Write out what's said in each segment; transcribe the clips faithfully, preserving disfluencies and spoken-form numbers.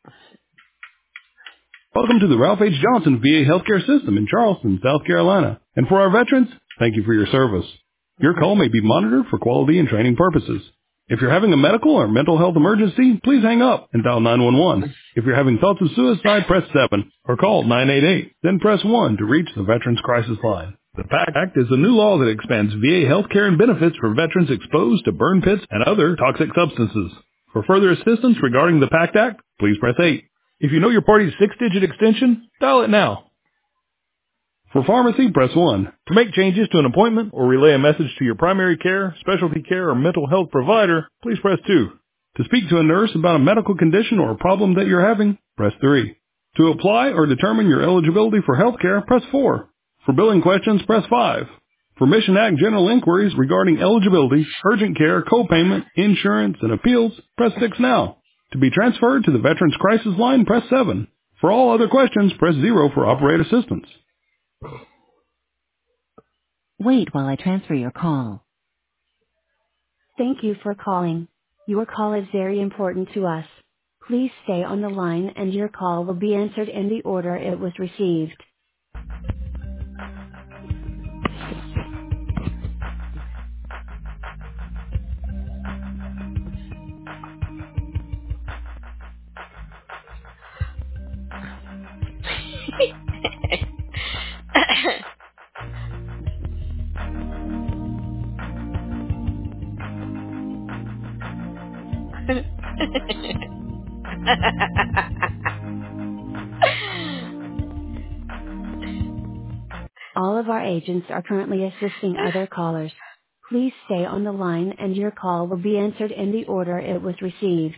Welcome to the Ralph H. Johnson V A Healthcare System in Charleston, South Carolina. And for our veterans, thank you for your service. Your call may be monitored for quality and training purposes. If you're having a medical or mental health emergency, please hang up and dial nine one one. If you're having thoughts of suicide, press seven or call nine eight eight. Then press one to reach the Veterans Crisis Line. The PACT Act is a new law that expands V A health care and benefits for veterans exposed to burn pits and other toxic substances. For further assistance regarding the PACT Act, please press eight. If you know your party's six-digit extension, dial it now. For pharmacy, press one. To make changes to an appointment or relay a message to your primary care, specialty care, or mental health provider, please press two. To speak to a nurse about a medical condition or a problem that you're having, press three. To apply or determine your eligibility for health care, press four. For billing questions, press five. For Mission Act general inquiries regarding eligibility, urgent care, co-payment, insurance, and appeals, press six now. To be transferred to the Veterans Crisis Line, press seven. For all other questions, press zero for operator assistance. Wait while I transfer your call. Thank you for calling. Your call is very important to us. Please stay on the line and your call will be answered in the order it was received. All of our agents are currently assisting other callers. Please stay on the line and your call will be answered in the order it was received.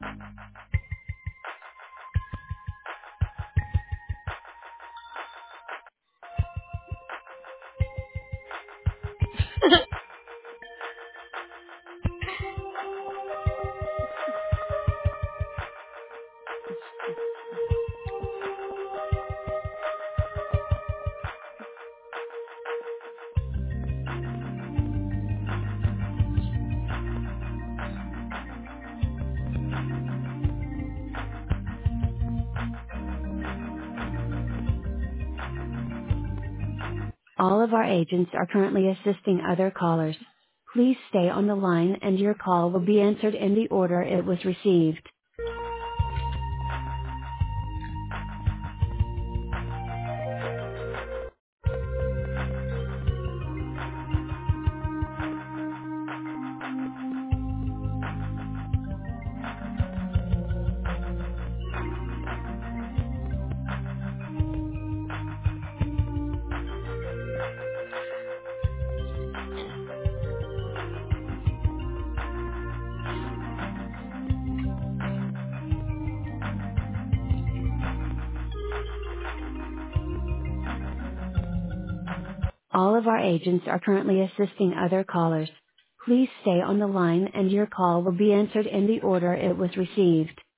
All of our agents are currently assisting other callers. Please stay on the line and your call will be answered in the order it was received. All of our agents are currently assisting other callers. Please stay on the line and your call will be answered in the order it was received.